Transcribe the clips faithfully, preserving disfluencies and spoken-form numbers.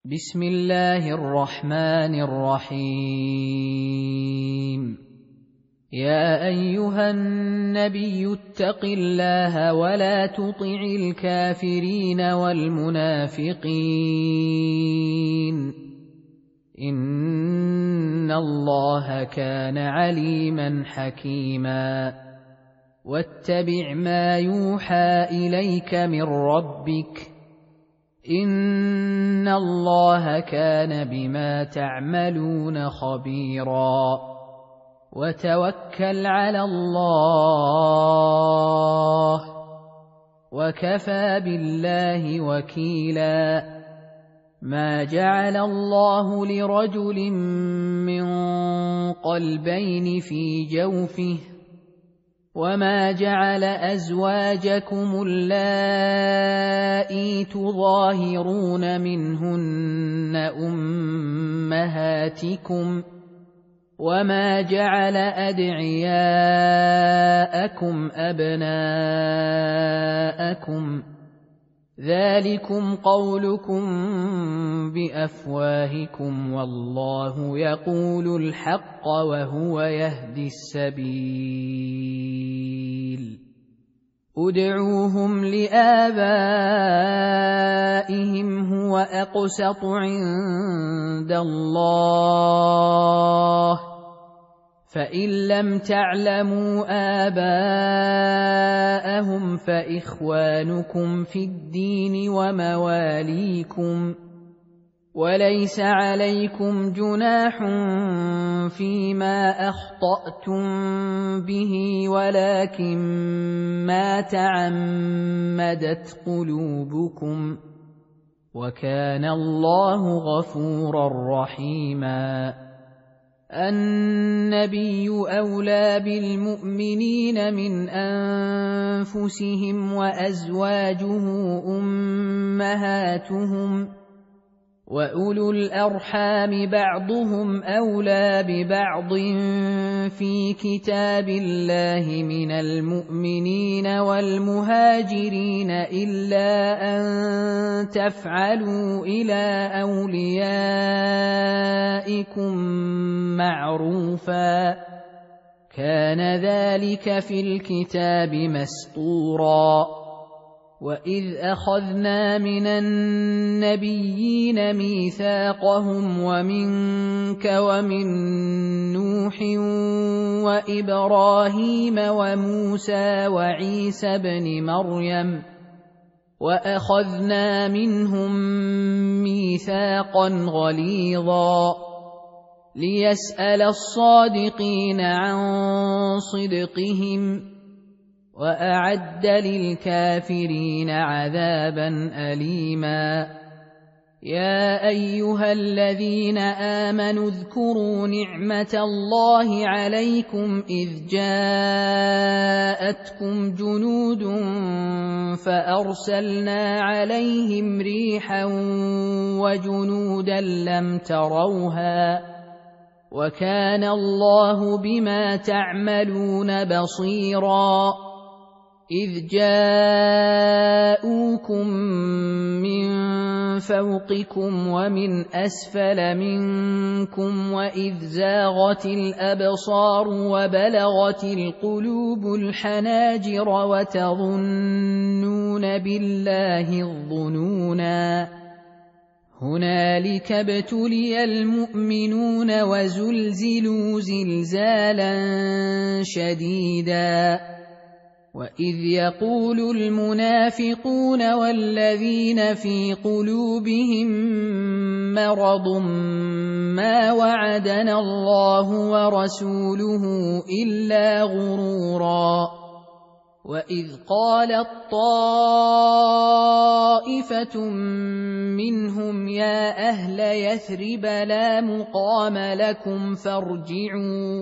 بسم الله الرحمن الرحيم. يا أيها النبي اتق الله ولا تطع الكافرين والمنافقين إن الله كان عليما حكيما. واتبع ما يوحى إليك من ربك إن الله كان بما تعملون خبيرا. وتوكل على الله وكفى بالله وكيلا. ما جعل الله لرجل من قلبين في جوفه وما جعل أزواجكم اللائي تظاهرون منهن أمهاتكم وما جعل أدعياءكم أبناءكم ذلكم قولكم بأفواهكم والله يقول الحق وهو يهدي السبيل. ادعوهم لآبائهم هو أقسط عند الله فإن لم تعلموا آباءهم فإخوانكم في الدين ومواليكم وليس عليكم جناح فيما أخطأتم به ولكن ما تعمدت قلوبكم وكان الله غفورا رحيما. النبي أولى بالمؤمنين من أنفسهم وأزواجه أمهاتهم وأولو الأرحام بعضهم أولى ببعض في كتاب الله من المؤمنين والمهاجرين إلا أن تفعلوا إلى أوليائكم معروفا كان ذلك في الكتاب مسطورا. وإذ أخذنا من النبيين ميثاقهم ومنك ومن نوح وإبراهيم وموسى وعيسى بن مريم وأخذنا منهم ميثاقا غليظا ليسأل الصادقين عن صدقهم وأعد للكافرين عذابا أليما. يا أيها الذين آمنوا اذكروا نعمة الله عليكم إذ جاءتكم جنود فأرسلنا عليهم ريحا وجنودا لم تروها وكان الله بما تعملون بصيرا. إذ جاءوكم من فوقكم ومن أسفل منكم وإذ زاغت الأبصار وبلغت القلوب الحناجر وتظنون بالله الظنونا. هنالك ابتلي المؤمنون وزلزلوا زلزالا شديدا. وإذ يقول المنافقون والذين في قلوبهم مرض ما وعدنا الله ورسوله إلا غرورا. وإذ قالت طائفة منهم يا أهل يثرب لا مقام لكم فارجعوا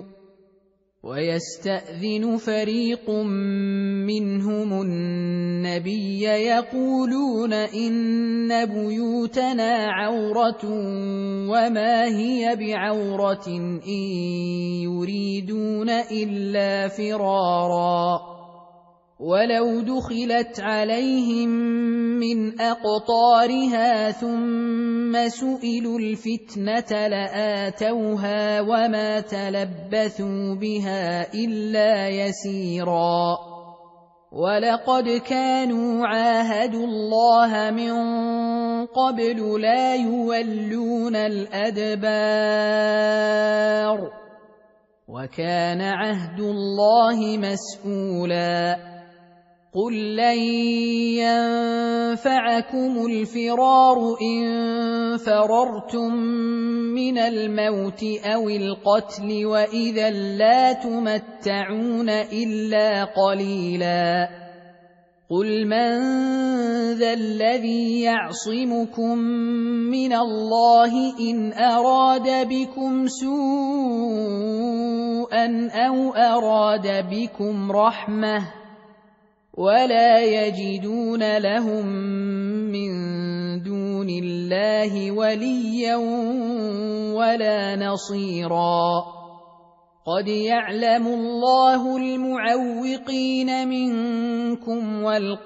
ويستأذن فريق منهم النبي يقولون إن بيوتنا عورة وما هي بعورة إن يريدون إلا فرارا ولو دخلت عليهم من أقطارها ثم سئلوا الفتنة لآتوها وما تلبثوا بها إلا يسيرا ولقد كانوا عاهدوا الله من قبل لا يولون الأدبار وكان عهد الله مسؤولا قل لن ينفعكم الفرار إن فررتم من الموت أو القتل وإذا لا تمتعون إلا قليلا قل من ذا الذي يعصمكم من الله إن أراد بكم سوءا أو أراد بكم رحمة ولا يجدون لهم من دون الله وليا ولا نصيرا قد يعلم الله المعوقين منكم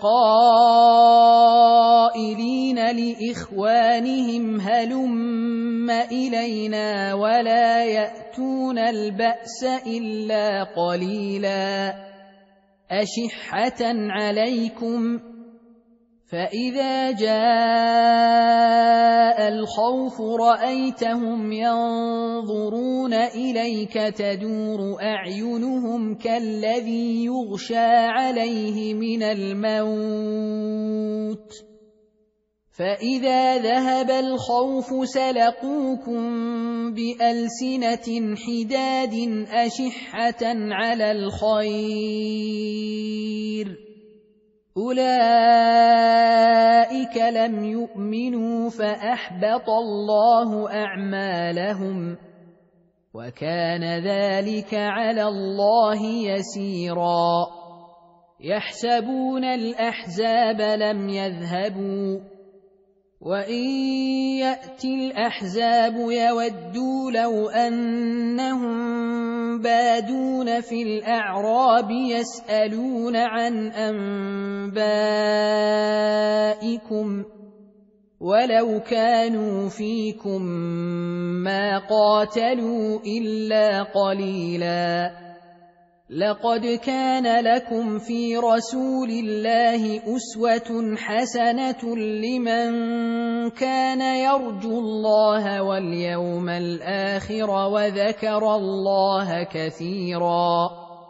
والقائلين لإخوانهم هلم إلينا ولا يأتون البأس إلا قليلا أشحة عليكم فإذا جاء الخوف رأيتهم ينظرون إليك تدور أعينهم كالذي يغشى عليه من الموت فإذا ذهب الخوف سلقوكم بألسنة حداد أشحة على الخير أولئك لم يؤمنوا فأحبط الله أعمالهم وكان ذلك على الله يسيرا يحسبون الأحزاب لم يذهبوا وإن يأتي الأحزاب يودوا لو أنهم بادون في الأعراب يسألون عن أنبائكم ولو كانوا فيكم ما قاتلوا إلا قليلا لقد كان لكم في رسول الله أسوة حسنة لمن كان يرجو الله واليوم الآخر وذكر الله كثيرا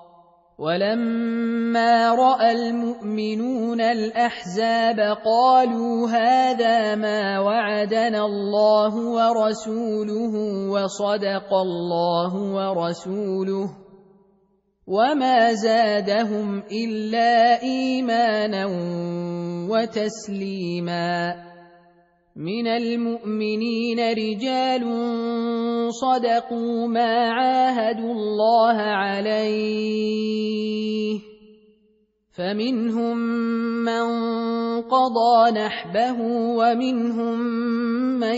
ولما رأى المؤمنون الأحزاب قالوا هذا ما وعدنا الله ورسوله وصدق الله ورسوله وما زادهم إلا إيمانا وتسليما من المؤمنين رجال صدقوا ما عاهدوا الله عليه فمنهم من قضى نحبه ومنهم من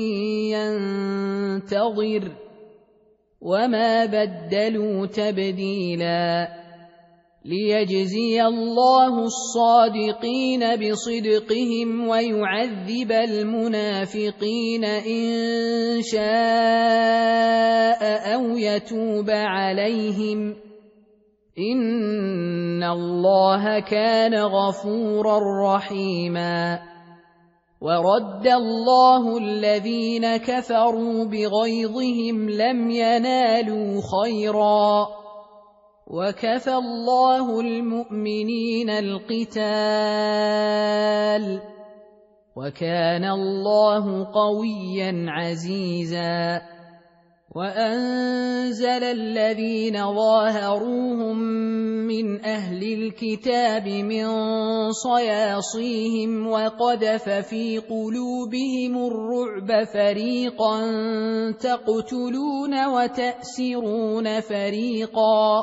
ينتظر وما بدلوا تبديلا ليجزي الله الصادقين بصدقهم ويعذب المنافقين إن شاء أو يتوب عليهم إن الله كان غفورا رحيما ورد الله الذين كفروا بغيظهم لم ينالوا خيرا وكفى الله المؤمنين القتال وكان الله قويا عزيزا وأنزل الذين ظاهروهم من أهل الكتاب من صياصيهم وقذف في قلوبهم الرعب فريقا تقتلون وتأسرون فريقا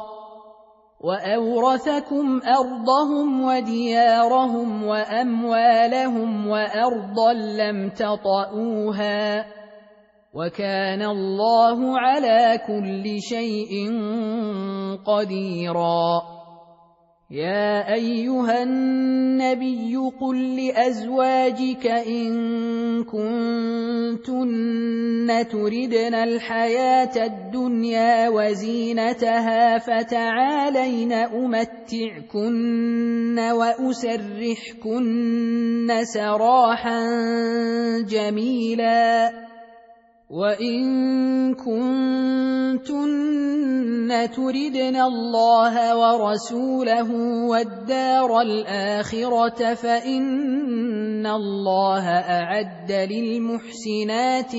وأورثكم أرضهم وديارهم وأموالهم وأرضا لم تطئوها وكان الله على كل شيء قديرا يا أيها النبي قل لأزواجك إن كنتن تردن الحياة الدنيا وزينتها فتعالين أمتعكن وأسرحكن سراحا جميلا وإن كنتن تردن الله ورسوله والدار الآخرة فإن الله أعد للمحسنات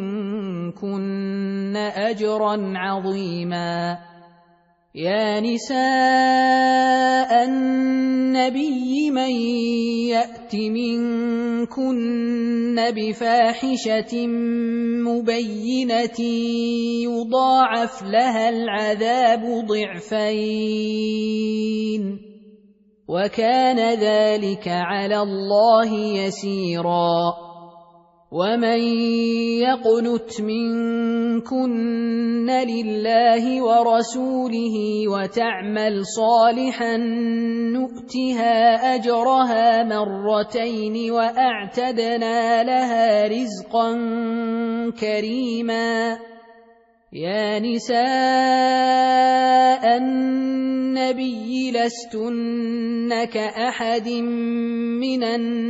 منكن أجرا عظيما يا نساء النبي من يأت منكن بفاحشة مبينة يضاعف لها العذاب ضعفين وكان ذلك على الله يسيرا ومن يقنت منكن لله ورسوله وتعمل صالحا نؤتها أجرها مرتين وأعتدنا لها رزقا كريما يا نساء النبي لستن كأحد من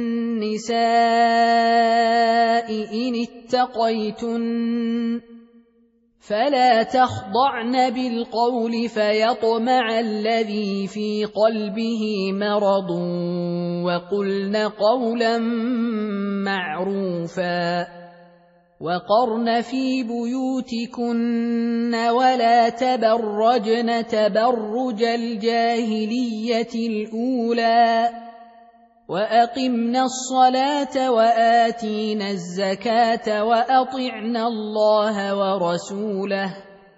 النساء إن اتقيتن فلا تخضعن بالقول فيطمع الذي في قلبه مرض وقلن قولا معروفا وقرن في بيوتكن ولا تبرجن تبرج الجاهلية الأولى وأقمنا الصلاة وآتينا الزكاة وأطعنا الله ورسوله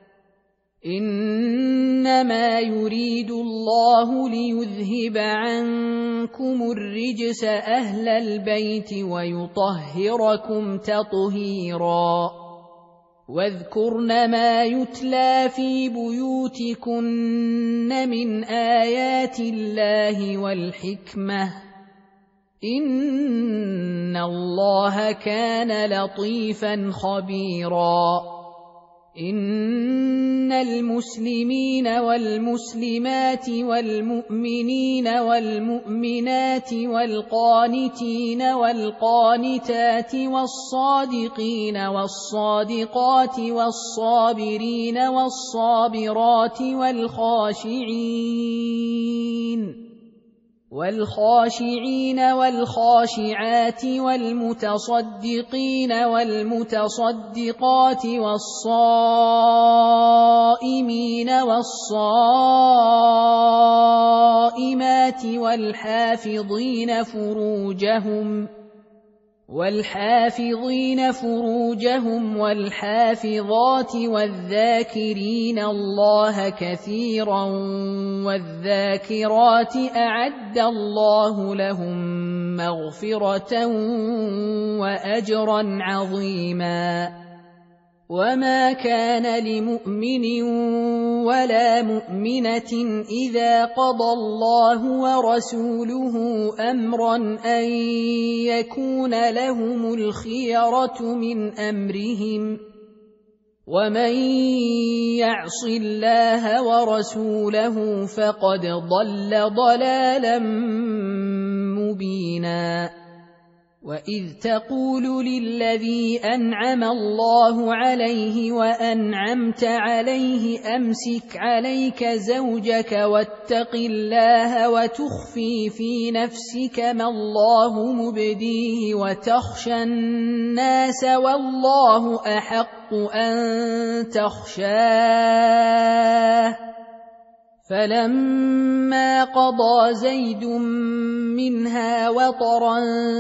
إنما يريد الله ليذهب عنكم الرجس أهل البيت ويطهركم تطهيرا واذكرن ما يتلى في بيوتكن من آيات الله والحكمة إن الله كان لطيفا خبيرا إن المسلمين والمسلمات والمؤمنين والمؤمنات والقانتين والقانتات والصادقين والصادقات والصابرين والصابرات والخاشعين والخاشعين والخاشعات والمتصدقين والمتصدقات والصائمين والصائمات والحافظين فروجهم والحافظين فروجهم والحافظات والذاكرين الله كثيرا والذاكرات أعد الله لهم مغفرة وأجرا عظيما وما كان لمؤمن ولا مؤمنة إذا قضى الله ورسوله أمرا أن يكون لهم الخيرة من أمرهم ومن يعص الله ورسوله فقد ضل ضلالا مبينا وإذ تقول للذي أنعم الله عليه وأنعمت عليه أمسك عليك زوجك واتق الله وتخفي في نفسك ما الله مبديه وتخشى الناس والله أحق أن تخشاه فلما قضى زيد منها وطرا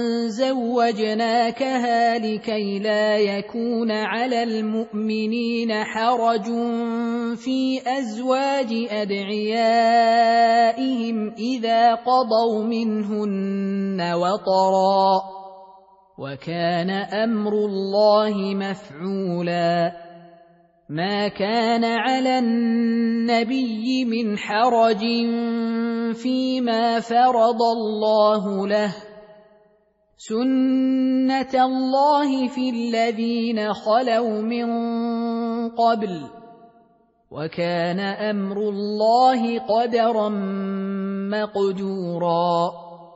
زوجناكها لكي لا يكون على المؤمنين حرج في أزواج أدعيائهم إذا قضوا منهن وطرا وكان أمر الله مفعولا ما كان على النبي من حرج فيما فرض الله له سنة الله في الذين خلوا من قبل وكان أمر الله قدرا مقدورا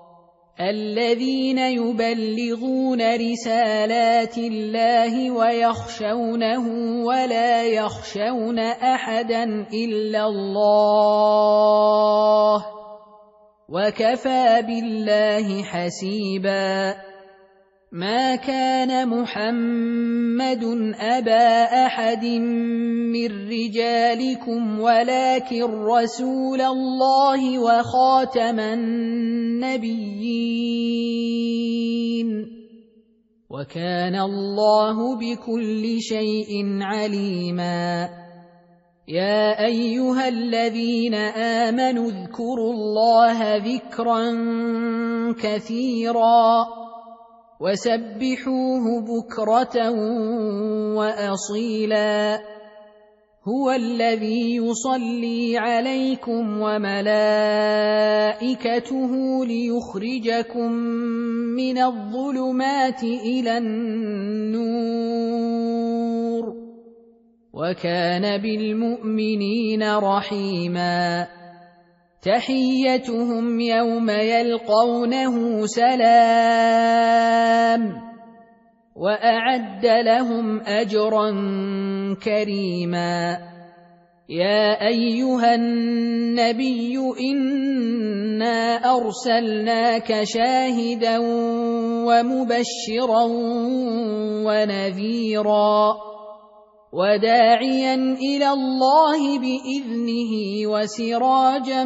الذين يبلغون رسالات الله ويخشونه ولا يخشون أحدا إلا الله وكفى بالله حسيبا ما كان محمد أبا أحد من رجالكم ولكن رسول الله وخاتم النبيين وكان الله بكل شيء عليما يا أيها الذين آمنوا اذكروا الله ذكرا كثيرا وسبحوه بكرة وأصيلا هو الذي يصلي عليكم وملائكته ليخرجكم من الظلمات إلى النور وكان بالمؤمنين رحيما تحيتهم يوم يلقونه سلام وأعد لهم أجرا كريما يا أيها النبي إنا أرسلناك شاهدا ومبشرا ونذيرا وداعيا إلى الله بإذنه وسراجا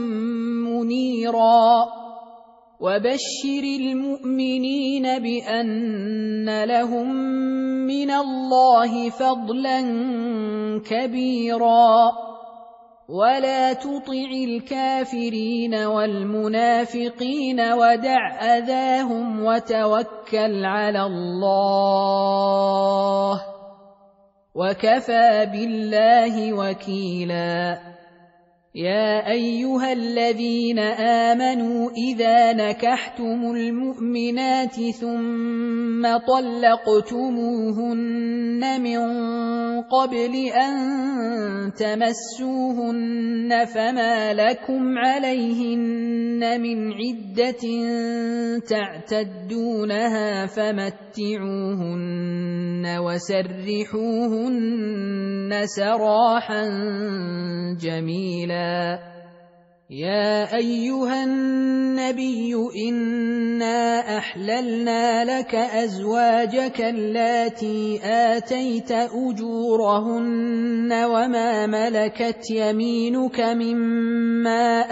منيرا وبشر المؤمنين بأن لهم من الله فضلا كبيرا ولا تطع الكافرين والمنافقين ودع أذاهم وتوكل على الله وكفى بالله وكيلا يا أيها الذين آمنوا إذا نكحتم المؤمنات ثم طلقتموهن من قبل أن تمسوهن فما لكم عليهن من عدة تعتدونها فمتعوهن وسرحوهن سراحا جميلا يا أيها النبي إنا أحللنا لك أزواجك اللاتي آتيت أجورهن وما ملكت يمينك مما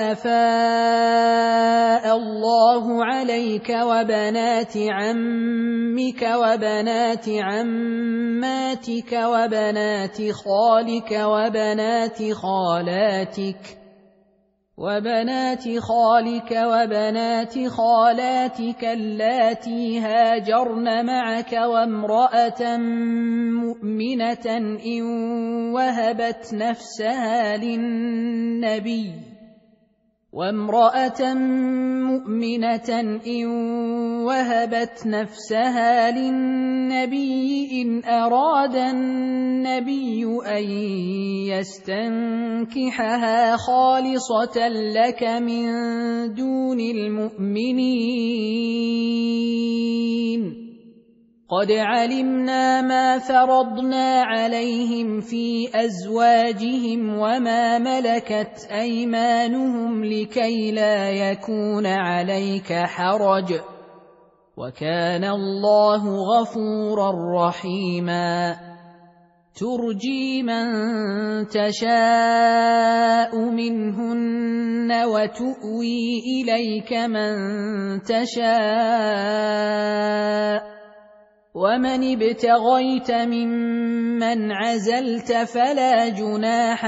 أفاء الله عليك وبنات عمك وبنات عماتك وبنات خالك وبنات خالاتك وبنات خالك وبنات خالاتك اللاتي هاجرن معك وامرأة مؤمنة إن وهبت نفسها للنبي وامرأة مؤمنة إن وهبت نفسها للنبي إن أراد النبي أن يستنكحها خالصة لك من دون المؤمنين قد علمنا ما فرضنا عليهم في أزواجهم وما ملكت أيمانهم لكي لا يكون عليك حرج وكان الله غفورا رحيما ترجي من تشاء منهن وتؤوي إليك من تشاء ومن ابتغيت ممن عزلت فلا جناح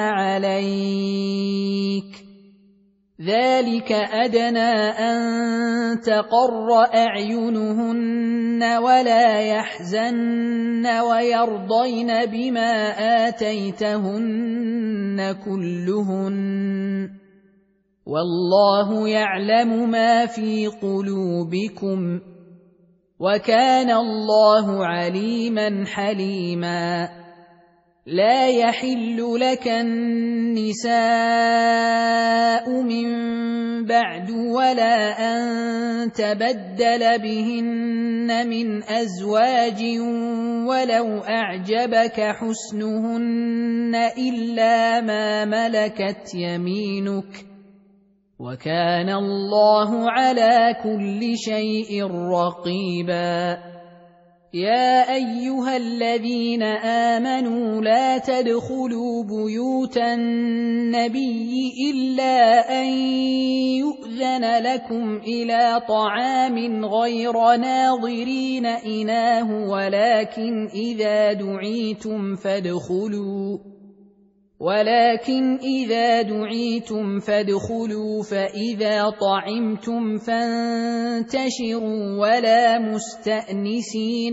عليك ذلك أدنى أن تقر أعينهن ولا يحزن ويرضين بما آتيتهن كلهن والله يعلم ما في قلوبكم وكان الله عليما حليما لا يحل لك النساء من بعد ولا أن تبدل بهن من أزواج ولو أعجبك حسنهن إلا ما ملكت يمينك وكان الله على كل شيء رقيبا يا أيها الذين آمنوا لا تدخلوا بيوت النبي إلا أن يؤذن لكم إلى طعام غير ناظرين إناه ولكن إذا دعيتم فادخلوا ولكن إذا دعيتم فادخلوا فإذا طعمتم فانتشروا ولا مستأنسين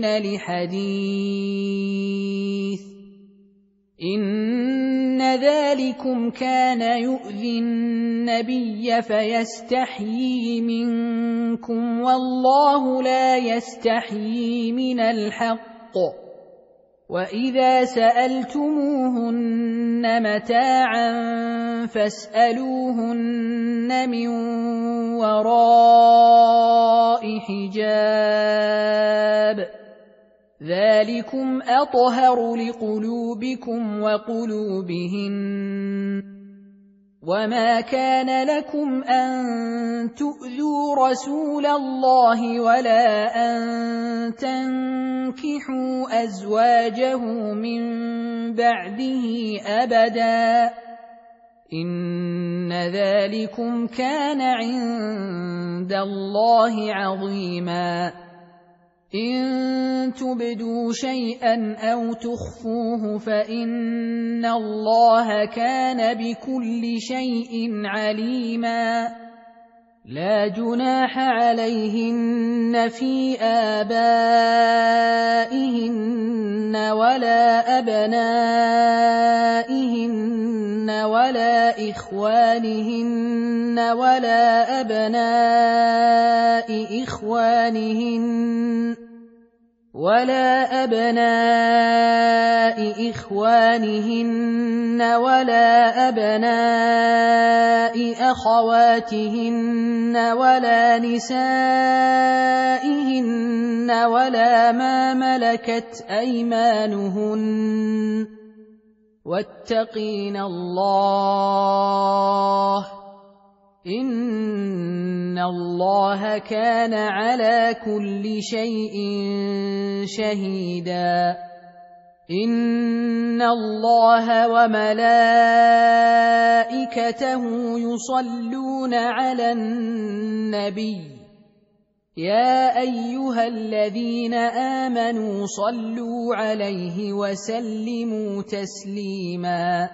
لحديث إن ذلكم كان يؤذي النبي فيستحيي منكم والله لا يستحيي من الحق وإذا سألتموهن متاعا فاسألوهن من وراء حجاب ذلكم أطهر لقلوبكم وقلوبهن وما كان لكم أن تؤذوا رسول الله ولا أن تنكحوا أزواجه من بعده أبدا إن ذلكم كان عند الله عظيما إن تبدوا شيئا أو تخفوه فإن الله كان بكل شيء عليما لا جناح عليهن في آبائهن ولا أبنائهن ولا إخوانهن ولا أبناء إخوانهن ولا أبناء إخوانهن ولا أبناء أخواتهن ولا نسائهن ولا ما ملكت أيمانهن واتقين الله إن الله كان على كل شيء شهيدا إن الله وملائكته يصلون على النبي يا أيها الذين آمنوا صلوا عليه وسلموا تسليما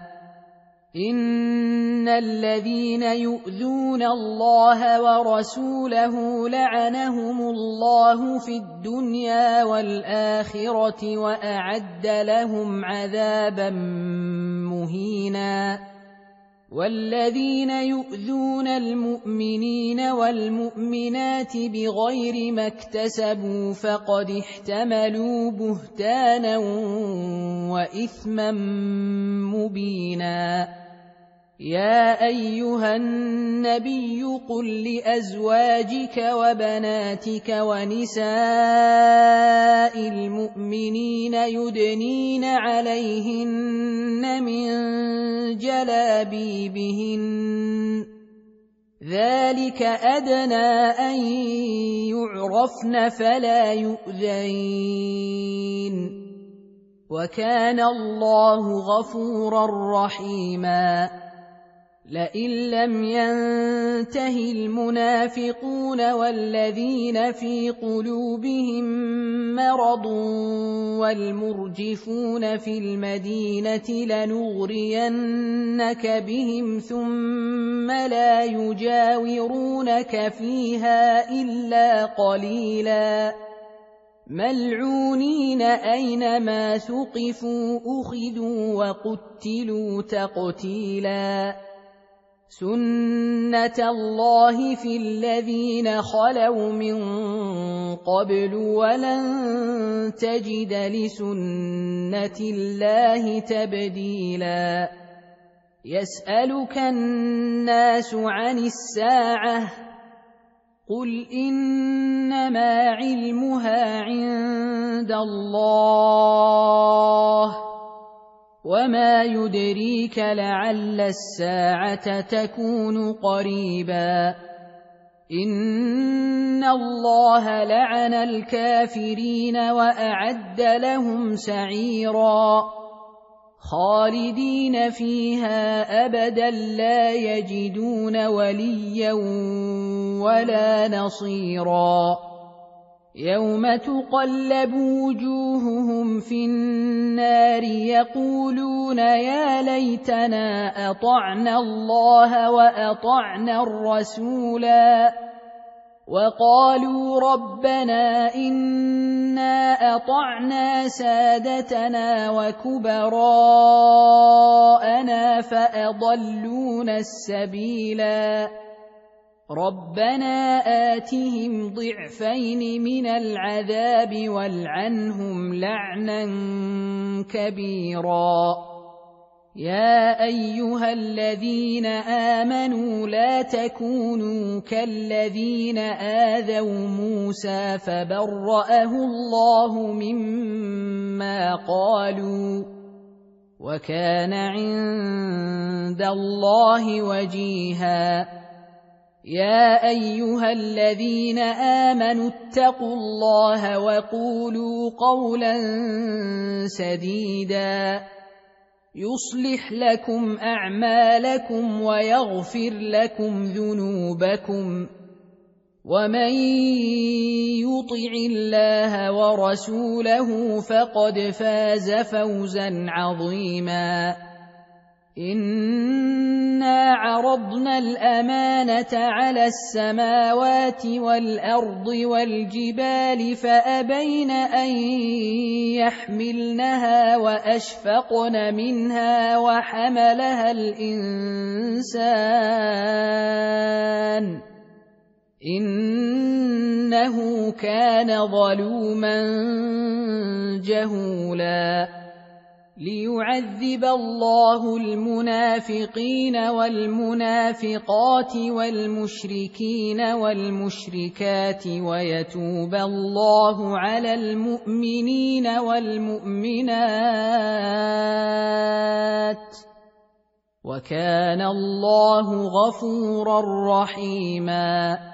إن الذين يؤذون الله ورسوله لعنهم الله في الدنيا والآخرة وأعد لهم عذابا مهينا والذين يؤذون المؤمنين والمؤمنات بغير ما اكتسبوا فقد احتملوا بهتانا وإثما مبينا يا أيها النبي قل لأزواجك وبناتك ونساء المؤمنين يدنين عليهن من جلابيبهن ذلك أدنى أن يعرفن فلا يؤذين وكان الله غفورا رحيما لئن لم ينته المنافقون والذين في قلوبهم مرض والمرجفون في المدينة لنغرينك بهم ثم لا يجاورونك فيها إلا قليلا ملعونين أينما ثقفوا أخذوا وقتلوا تقتيلا سُنَّةَ اللَّهِ فِي الَّذِينَ خَلَوْا مِن قَبْلُ وَلَن تَجِدَ لِسُنَّةِ اللَّهِ تَبْدِيلًا يَسْأَلُكَ النَّاسُ عَنِ السَّاعَةِ قُلْ إِنَّمَا عِلْمُهَا عِندَ اللَّهِ وَمَا يُدْرِيكَ لَعَلَّ السَّاعَةَ تَكُونُ قَرِيبًا إِنَّ اللَّهَ لَعَنَ الْكَافِرِينَ وَأَعَدَّ لَهُمْ سَعِيرًا خَالِدِينَ فِيهَا أَبَدًا لَّا يَجِدُونَ وَلِيًّا وَلَا نَصِيرًا يَوْمَ تُقَلَّبُ وُجُوهُهُمْ فِي النَّارِ يَقُولُونَ يَا لَيْتَنَا أَطَعْنَا اللَّهَ وَأَطَعْنَا الرَّسُولَا وَقَالُوا رَبَّنَا إِنَّا أَطَعْنَا سَادَتَنَا وَكُبَرَاءَنَا فَأَضَلُّونَا السَّبِيلَا رَبَّنَا آتِهِمْ ضِعْفَيْنِ مِنَ الْعَذَابِ وَالْعَنْهُمْ لَعْنًا كَبِيرًا يَا أَيُّهَا الَّذِينَ آمَنُوا لَا تَكُونُوا كَالَّذِينَ آذَوْا مُوسَىٰ فَبَرَّأَهُ اللَّهُ مِمَّا قَالُوا وَكَانَ عِندَ اللَّهِ وَجِيهًا يَا أَيُّهَا الَّذِينَ آمَنُوا اتَّقُوا اللَّهَ وَقُولُوا قَوْلًا سَدِيدًا يُصْلِحْ لَكُمْ أَعْمَالَكُمْ وَيَغْفِرْ لَكُمْ ذُنُوبَكُمْ وَمَن يُطِعِ اللَّهَ وَرَسُولَهُ فَقَدْ فَازَ فَوْزًا عَظِيمًا إِنَّا عَرَضْنَا الْأَمَانَةَ عَلَى السَّمَاوَاتِ وَالْأَرْضِ وَالْجِبَالِ فَأَبَيْنَ أَن يَحْمِلْنَهَا وَأَشْفَقْنَ مِنْهَا وَحَمَلَهَا الْإِنسَانُ إِنَّهُ كَانَ ظَلُومًا جَهُولًا لِيُعَذِّبَ اللَّهُ الْمُنَافِقِينَ وَالْمُنَافِقَاتِ وَالْمُشْرِكِينَ وَالْمُشْرِكَاتِ وَيَتُوبَ اللَّهُ عَلَى الْمُؤْمِنِينَ وَالْمُؤْمِنَاتِ وَكَانَ اللَّهُ غَفُورًا رَّحِيمًا